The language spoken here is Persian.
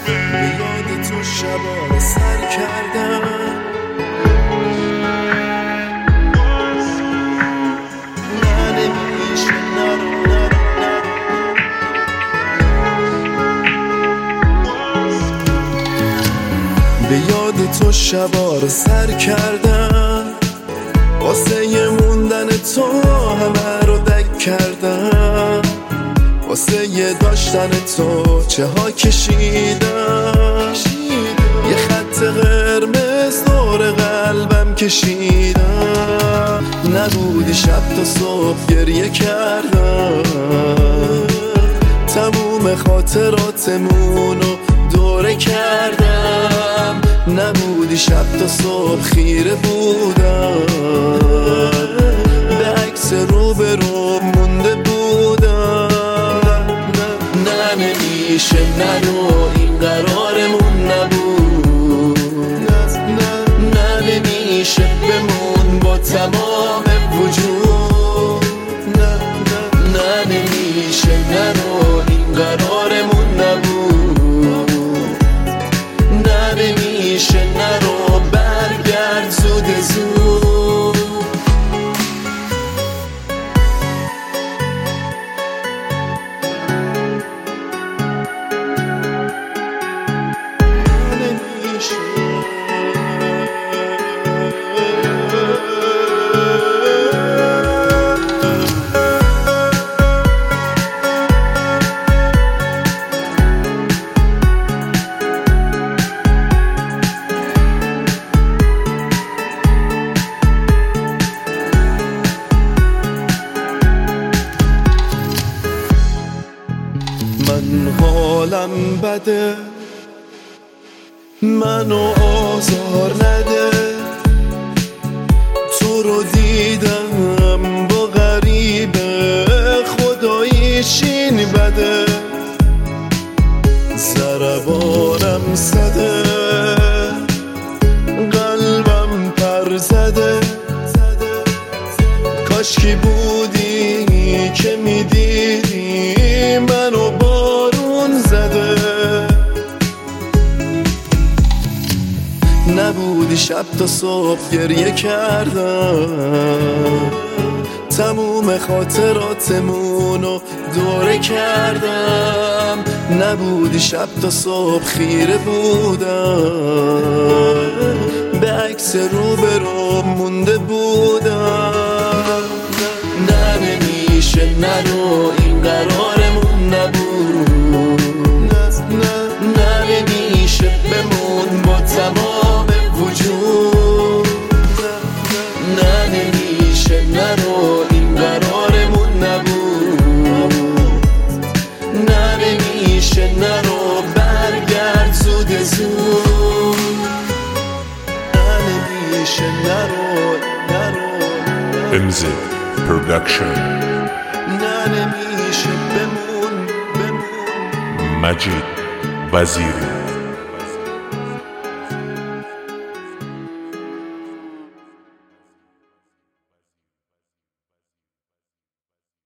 به یاد تو شبا سر کردم، به یاد تو شبا رو سر کردم، واسه یه موندن تو همه رو دک کردم، واسه یه داشتن تو چه ها کشیدم، یه خط قرمز دور قلبم کشیدم، نبودی شب تا صبح گریه کردم، تموم خاطراتمونو دوره کردم، نبودی شب تا صبح خیره بودم، به عکس رو به رو مونده بودم، نه نمیشه نرو این قرارمون نبود، نه نمیشه بمون با تمام وجود، نه نمیشه نرو این قرارمون نبود، نه نمیشه نرو برگرد زود زود. من حالم بده، منو آزار نده، تو رو دیدم با غریبه خداییشین بده، ضربانم زده قلبم پر زده، کاشکی بودی که میدیدی منو بارون زده، نبودی شب تا صبح گریه کردم، تموم خاطراتمونو دوره کردم، نبودی شب تا صبح خیره بودم، به عکس رو به رو مونده بودم، نه نمیشه نرو این قرارمون نبود، نه نمیشه بمون با تمام وجود، نه نمیشه نرو این قرارمون نبود، نه نمیشه نرو برگرد زود زود، نه نمیشه نرو MZ Production نه نمیشه بمون مجید وزیری